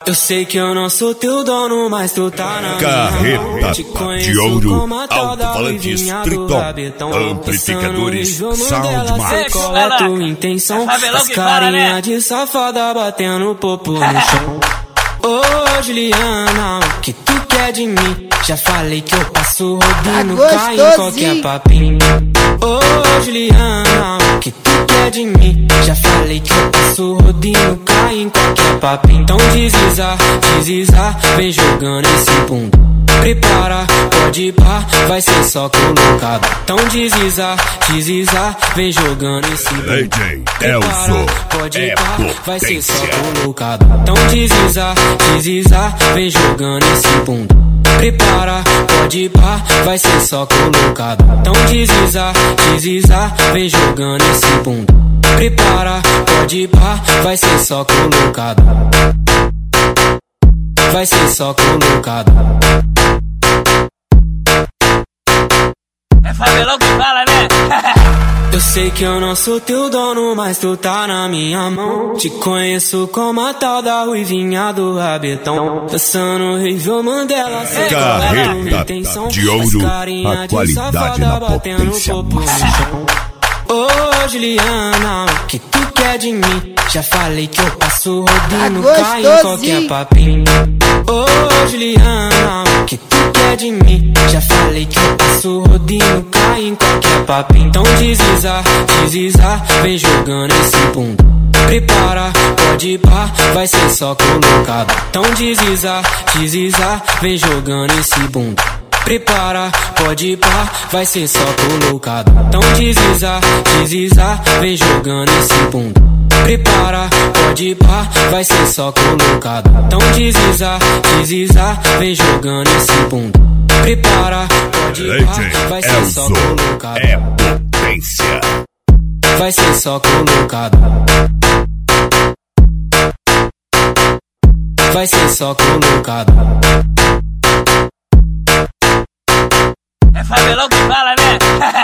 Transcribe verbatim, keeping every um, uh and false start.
Eu sei que eu não sou teu dono, mas tu tá na Carreta minha mão. Te conheço de ouro, como a tal da alto-falantes, Ruivinha do Triton, Rabetão. amplificadores, Pensando no sound dela, max. sei qual é tua intenção. As carinha de safada batendo popo no chão. Ô Juliana, o que tu quer de mim? Já falei que eu passo rodinho, Tá cai em qualquer papinho. Ô Juliana, o que tu quer de mim? Já falei que eu passo rodinho, cai em qualquer papinho. Então desliza, desliza, vem jogando esse bundão. Prepara, pode ir pá, vai ser só colocado. Então desliza, desliza, vem jogando esse bundão. Prepara, pode ir pá, vai ser só colocado. Então desliza, desliza, vem jogando esse bundão. Prepara, pode ir pá, vai ser só colocado. Então desliza, desliza, vem jogando esse bundão. Prepara, pode ir pá, vai ser só colocado. Vai ser só colocado. É Fabelão que fala, né? Eu sei que eu não sou teu dono, mas tu tá na minha mão. Te conheço como a tal da Ruivinha do Rabetão. Dançando Rei Mandela, sei qual é a tua intenção. De ouro, as carinha a de qualidade safada na batendo potência popo no chão. Ô Juliana, o que tu quer de mim? Já falei que eu passo rodinho, Tá cai em qualquer papinho. Ô Juliana, o que tu quer de mim? Já falei que eu passo rodinho, cai em qualquer papinho. Então desliza, desliza, vem jogando esse bundão. Prepara, pode ir pá, vai ser só colocado. Então desliza, desliza, vem jogando esse bundão. Prepara, pode ir pá, vai ser só colocado. Então desliza, desliza, vem jogando esse bundão. Prepara, pode ir pá, vai ser só colocado. Então desliza, desliza, vem jogando esse bundão. Prepara, pode ir pá, vai ser só colocado. É potência. Vai ser só colocado. Vai ser só colocado. É Fabelão que fala, né?